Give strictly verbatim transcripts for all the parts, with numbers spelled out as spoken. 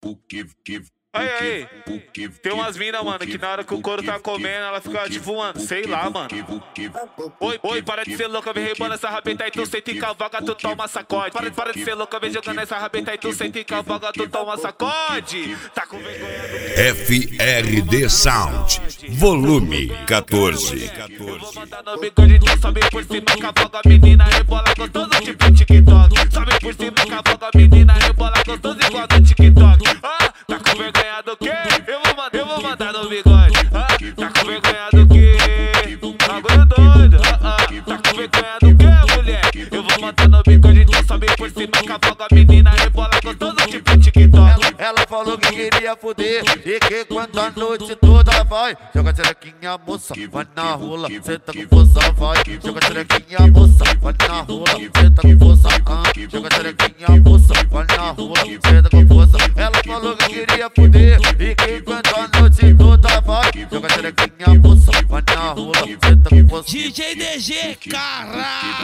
Aí, aí, tem umas minas, mano, que na hora que o couro tá comendo, ela fica tipo, mano, sei lá, mano. Oi, oi, para de ser louca, vem rebolando essa rabeta aí, tu senta e cavaga, tu toma sacode. Para, para de ser louca, vem jogando essa rabeta aí, tu senta e cavaga, tu toma sacode. Tá com vergonha do F R D Sound, volume quatorze. Eu vou mandar no bigode, tu sobe por cima, cavaga, menina, rebola gostoso, tipo TikTok. Sobe por cima, cavaga, menina, rebola gostoso, igual no TikTok. Ah, tá com vergonha do quê? Eu vou mandar, eu vou mandar no bigode. Ah, tá com vergonha do quê? Bagulho doido. Ah, ah, tá com vergonha do quê, mulher? Eu vou mandar no bigode, tu sobe por cima, cavaga, menina, rebola gostoso, tipo TikTok. Ela falou que queria fuder e que quando a noite toda vai. Joga xerequinha, moça, vai na rola, senta com força, vai. Joga xerequinha, moça, vai na rola, senta com força, ah. Joga xerequinha, moça, vai na rola, senta com força. Ela falou que queria fuder e que quando a noite toda vai. Joga xerequinha, moça, vai na rola, senta com força. D J D G, caralho!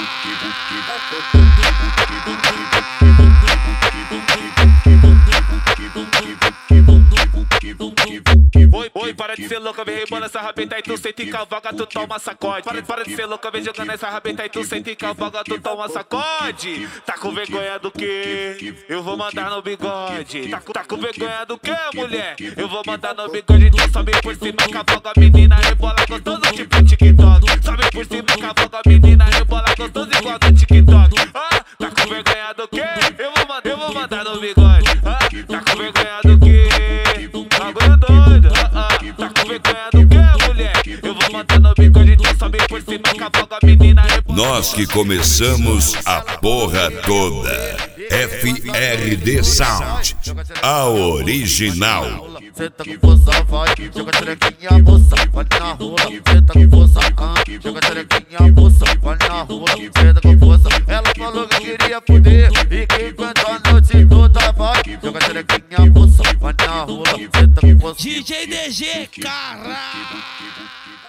Oi, oi, para de ser louca, vem rebolando essa rabeta aí, tu senta e cavaga, tu toma sacode. Para, para de ser louca, vem jogando essa rabeta aí, tu senta e cavaga, tu toma sacode. Tá com vergonha do quê? Eu vou mandar no bigode. Tá, tá com vergonha do quê, mulher? Eu vou mandar no bigode, tu sobe por cima, cavaga, menina, rebola gostoso, tipo TikTok. Sobe por cima, cavaga, menina, rebola gostoso, igual no TikTok. Ah, tá com vergonha do quê? Eu vou mandar, eu vou mandar no bigode. Ah, tá com vergonha do quê? Bagulho doido. Ah, ah, tá com vergonha do quê, mulher? Eu vou mandar no bigode, tu sobe por cima, cavaga, menina, rebola. Nós que começamos a porra toda. F R D Sound, a original. Senta com força, vai. Joga xerequinha, moça, vai na rola, senta com força, ah. Joga xerequinha, moça, vai na rola, senta com força. Ela falou que queria fuder e que quando a noite toda vai. Joga xerequinha, moça, vai na rola, senta com força. D J D G, caralho!